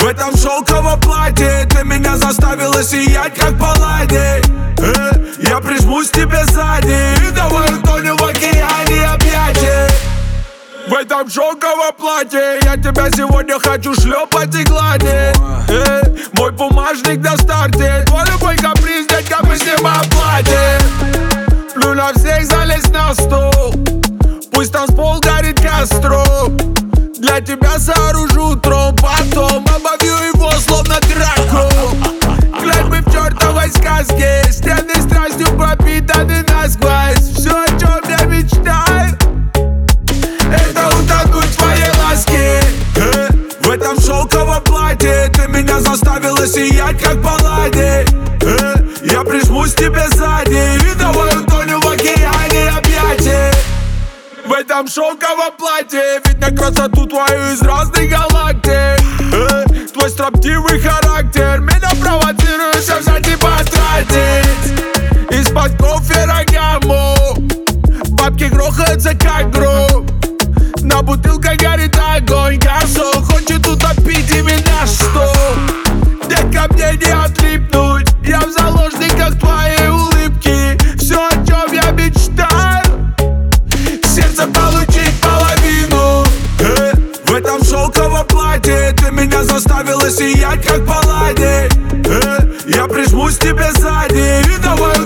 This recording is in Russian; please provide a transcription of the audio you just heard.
этом шелковом платье ты меня заставила сиять, как палладий. Я прижмусь тебе сзади и давай утонем в океане объятий. В этом шелковом платье я тебя сегодня хочу шлепать и гладить. Мой бумажник на старте, твой любой каприз, детка, мы снимаем платье. Плю на всех, залезь на стол, пусть танцпол горит костром. Для тебя сооружу трон, потом обовью его словно драку. Глянь, мы в чертовой сказке, стены страстью пропитаны насквозь. Все, о чем я мечтаю, это утонуть в твоей ласке. В этом шелковом платье ты меня заставила сиять, как палладий. Я прижмусь тебе сзади и давай утонем в океане объятий. В этом шелковом платье видно красоту твою из разных галактик. Твой строптивый характер меня провоцирует все взять и потратить. Из-под кофе гамму бабки грохаются как гроб. На бутылках горит огонь, гарсон хочет утопить именно что. Детка, мне не отлипнуть, я в заложниках твоей улыбки. Все, о чем я мечтаю, сердце получить половину. В этом шелковом платье ты меня заставила сиять, как палладий. Я прижмусь тебе сзади и давай